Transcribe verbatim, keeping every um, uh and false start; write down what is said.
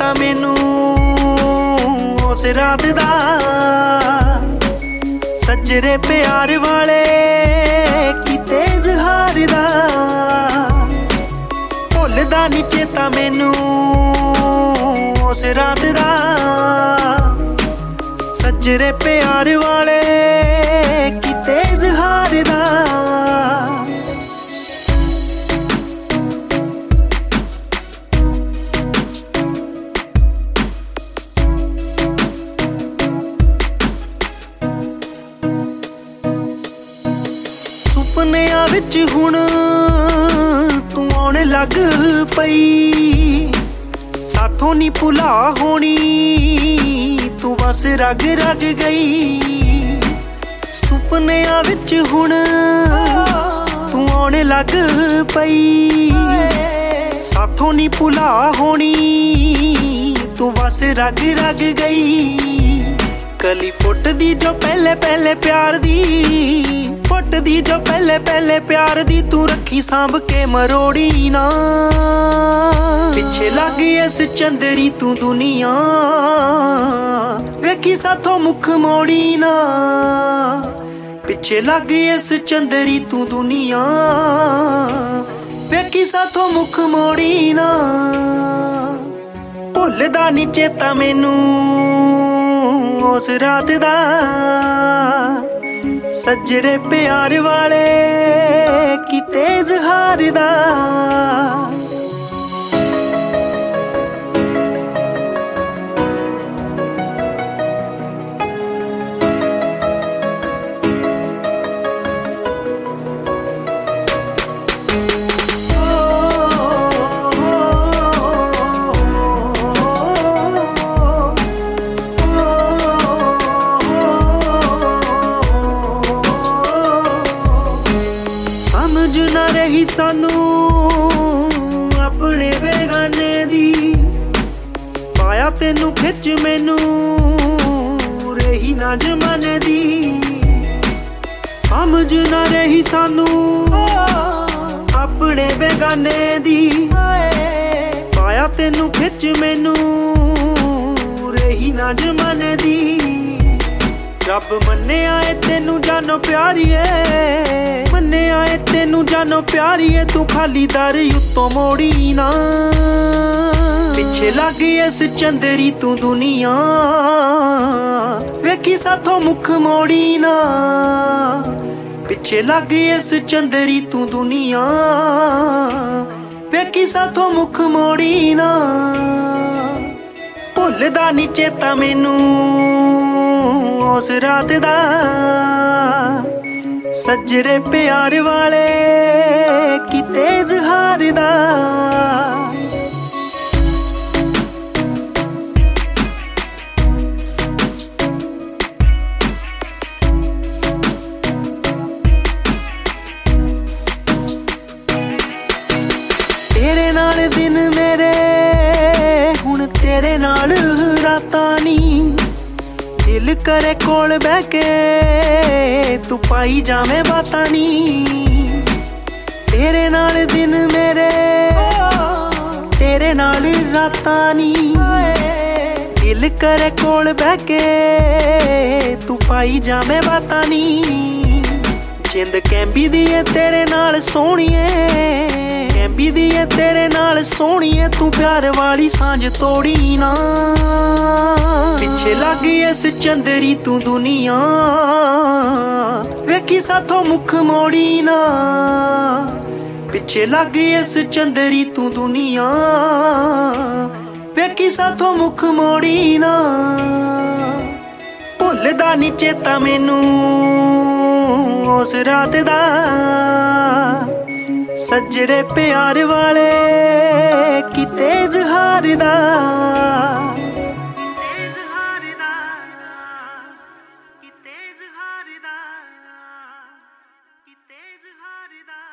ਚੇਤਾ ਮੈਨੂੰ ਉਸ ਰਾਤ ਦਾ, ਸੱਜਰੇ ਪਿਆਰ ਵਾਲੇ ਕੀਤੇ ਇਜ਼ਹਾਰ ਦਾ। ਭੁੱਲਦਾ ਨੀ ਚੇਤਾ ਮੈਨੂੰ ਉਸ ਰਾਤ ਦਾ, ਸੱਜਰੇ ਪਿਆਰ ਵਾਲੇ ਕੀਤੇ ਇਜ਼ਹਾਰ ਦਾ। ਸੁਪਨਿਆਂ ਵਿੱਚ ਹੁਣ ਤੂੰ ਆਉਣ ਲੱਗ ਪਈ, ਸਾਥੋਂ ਨੀ ਭੁਲਾ ਹੋਣੀ ਤੂੰ ਬਸ ਰਗ ਰਗ ਗਈ। ਸੁਪਨਿਆਂ ਵਿੱਚ ਹੁਣ ਤੂੰ ਆਉਣ ਲੱਗ ਪਈ, ਸਾਥੋਂ ਨੀ ਭੁਲਾ ਹੋਣੀ ਤੂੰ ਬਸ ਰਗ ਰਗ ਗਈ। ਕਲੀ ਫੁੱਟਦੀ ਜੋ ਪਹਿਲੇ ਪਹਿਲੇ ਪਿਆਰ ਦੀ, ਫੁੱਟਦੀ ਜੋ ਪਹਿਲੇ ਪਹਿਲੇ ਪਿਆਰ ਦੀ, ਤੂੰ ਰੱਖੀ ਸਾਂਭ ਕੇ ਮਰੋੜੀ ਨਾ। ਪਿੱਛੇ ਲੱਗ ਇਸ ਚੰਦਰੀ ਤੂੰ ਦੁਨੀਆ, ਵੇਖੀ ਸਾਥੋਂ ਮੁਖ ਮੋੜੀ ਨਾ। ਪਿੱਛੇ ਲੱਗ ਇਸ ਚੰਦਰੀ ਤੂੰ ਦੁਨੀਆ, ਵੇਖੀ ਸਾਥੋਂ ਮੁਖ ਮੋੜੀ ਨਾ। ਭੁੱਲਦਾ ਨੀ ਚੇਤਾ ਮੈਨੂੰ ਉਸ ਰਾਤ ਦਾ, ਸੱਜਰੇ ਪਿਆਰ ਵਾਲੇ ਕੀਤੇ ਇਜ਼ਹਾਰ ਦਾ। ਸਮਝ ਨਾ ਰਹੀ ਸਾਨੂੰ ਆਪਣੇ ਬੇਗਾਨੇ ਦੀ, ਪਾਇਆ ਤੈਨੂੰ ਖਿੱਚ ਮੈਨੂੰ ਰਹੀ ਨਾ ਜ਼ਮਾਨੇ ਦੀ। ਸਮਝ ਨਾ ਰਹੀ ਸਾਨੂੰ ਆਪਣੇ ਬੇਗਾਨੇ ਦੀ, ਪਾਇਆ ਤੈਨੂੰ ਖਿੱਚ ਮੈਨੂੰ ਰਹੀ ਨਾ ਜ਼ਮਾਨੇ ਦੀ। ਰੱਬ ਮੰਨਿਆ ਏ ਤੈਨੂੰ ਜਾਨੋ ਪਿਆਰੀਏ, ਮੰਨਿਆ ਏ ਤੈਨੂੰ ਜਾਨੋ ਪਿਆਰੀਏ, ਤੂੰ ਖਾਲੀ ਦਰ ਉੱਤੋਂ ਮੋੜੀ ਨਾ। ਪਿੱਛੇ ਲੱਗ ਇਸ ਚੰਦਰੀ ਤੂੰ ਦੁਨੀਆ, ਵੇਖੀ ਸਾਥੋਂ ਮੁਖ ਮੋੜੀ ਨਾ। ਪਿੱਛੇ ਲੱਗ ਇਸ ਚੰਦਰੀ ਤੂੰ ਦੁਨੀਆ, ਵੇਖੀ ਸਾਥੋਂ ਮੁਖ ਮੋੜੀ ਨਾ। ਭੁੱਲਦਾ ਨੀ ਚੇਤਾ ਮੈਨੂੰ ਉਸ ਰਾਤ ਦਾ, ਸੱਜਰੇ ਪਿਆਰ ਵਾਲੇ ਕੀਤੇ ਇਜ਼ਹਾਰ ਦਾ। ਤੇਰੇ ਨਾਲ ਦਿਨ ਮੇਰੇ ਹੁਣ ਤੇਰੇ ਨਾਲ ਰਾਤਾਂ ਨੀ, ਦਿਲ ਕਰੇ ਕੋਲ ਬਹਿ ਕੇ ਤੂੰ ਪਾਈ ਜਾਵੇਂ ਬਾਤਾਂ ਨੀ। ਤੇਰੇ ਨਾਲ ਦਿਨ ਮੇਰੇ ਤੇਰੇ ਨਾਲ ਰਾਤਾਂ ਨੀ, ਦਿਲ ਕਰੇ ਕੋਲ ਬਹਿ ਕੇ ਤੂੰ ਪਾਈ ਜਾਵੇਂ ਬਾਤਾਂ ਨੀ। ਜਿੰਦ ਕਹਿੰਦੀ ਦੀ ਏ ਤੇਰੇ ਨਾਲ ਸੋਹਣੀਏ, ਕਹਿੰਦੀ ਦੀ ਏ ਤੇਰੇ ਨਾਲ ਸੋਹਣੀਏ, ਤੂੰ ਪਿਆਰ ਵਾਲੀ ਸਾਂਝ ਤੋੜੀ ਨਾ। ਪਿੱਛੇ ਲੱਗ ਇਸ ਚੰਦਰੀ ਤੂੰ ਦੁਨੀਆ, ਵੇਖੀ ਸਾਥੋਂ ਮੁਖ ਮੋੜੀ ਨਾ। ਪਿੱਛੇ ਲੱਗ ਇਸ ਚੰਦਰੀ ਤੂੰ ਦੁਨੀਆ, ਵੇਖੀ ਸਾਥੋਂ ਮੁਖ ਮੋੜੀ ਨਾ। ਭੁੱਲਦਾ ਨੀ ਚੇਤਾ ਮੈਨੂੰ ਉਸ ਰਾਤ ਦਾ, ਸੱਜਰੇ ਪਿਆਰ ਵਾਲੇ ਕੀਤੇ ਇਜ਼ਹਾਰ ਦਾ। ਕੀਤੇ ਇਜ਼ਹਾਰ ਦਾ, ਕੀਤੇ ਇਜ਼ਹਾਰ ਦਾ।